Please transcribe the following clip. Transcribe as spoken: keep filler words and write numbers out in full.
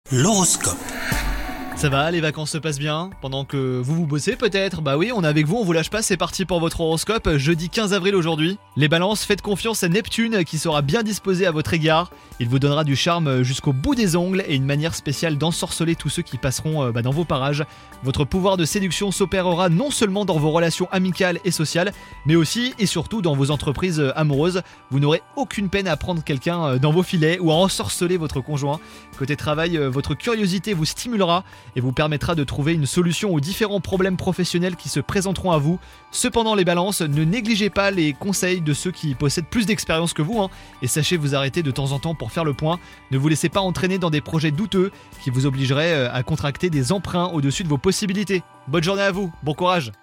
L'horoscope. Ça va, les vacances se passent bien? Pendant que vous vous bossez peut-être? Bah oui, on est avec vous, on vous lâche pas, c'est parti pour votre horoscope, jeudi quinze avril aujourd'hui. Les balances, faites confiance à Neptune qui sera bien disposé à votre égard. Il vous donnera du charme jusqu'au bout des ongles et une manière spéciale d'ensorceler tous ceux qui passeront euh, bah, dans vos parages. Votre pouvoir de séduction s'opérera non seulement dans vos relations amicales et sociales, mais aussi et surtout dans vos entreprises euh, amoureuses. Vous n'aurez aucune peine à prendre quelqu'un euh, dans vos filets ou à ensorceler votre conjoint. Côté travail, euh, votre curiosité vous stimulera et vous permettra de trouver une solution aux différents problèmes professionnels qui se présenteront à vous. Cependant les balances, ne négligez pas les conseils de ceux qui possèdent plus d'expérience que vous hein, et sachez vous arrêter de temps en temps pour faire le point. Ne vous laissez pas entraîner dans des projets douteux qui vous obligeraient à contracter des emprunts au-dessus de vos possibilités. Bonne journée à vous, bon courage.